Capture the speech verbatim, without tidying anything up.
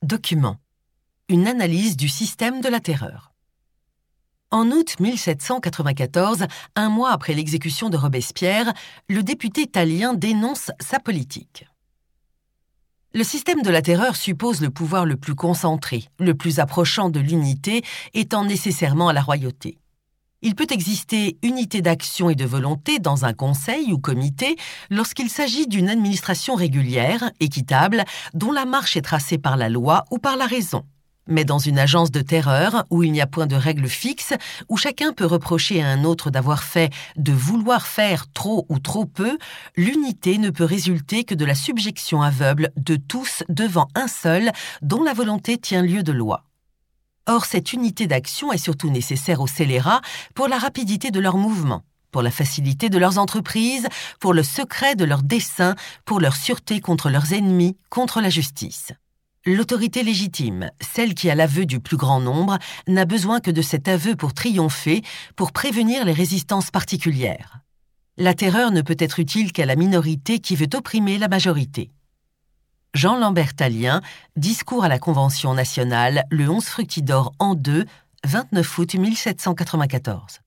Document. Une analyse du système de la terreur. En août mille sept cent quatre-vingt-quatorze, un mois après l'exécution de Robespierre, le député Tallien dénonce sa politique. Le système de la terreur suppose le pouvoir le plus concentré, le plus approchant de l'unité, étant nécessairement à la royauté. Il peut exister unité d'action et de volonté dans un conseil ou comité lorsqu'il s'agit d'une administration régulière, équitable, dont la marche est tracée par la loi ou par la raison. Mais dans une agence de terreur, où il n'y a point de règles fixes, où chacun peut reprocher à un autre d'avoir fait, de vouloir faire trop ou trop peu, l'unité ne peut résulter que de la subjection aveugle de tous devant un seul, dont la volonté tient lieu de loi. Or, cette unité d'action est surtout nécessaire aux scélérats pour la rapidité de leurs mouvements, pour la facilité de leurs entreprises, pour le secret de leurs desseins, pour leur sûreté contre leurs ennemis, contre la justice. L'autorité légitime, celle qui a l'aveu du plus grand nombre, n'a besoin que de cet aveu pour triompher, pour prévenir les résistances particulières. La terreur ne peut être utile qu'à la minorité qui veut opprimer la majorité. Jean-Lambert Tallien, discours à la Convention nationale, le onze Fructidor an deux, vingt-neuf août mille sept cent quatre-vingt-quatorze.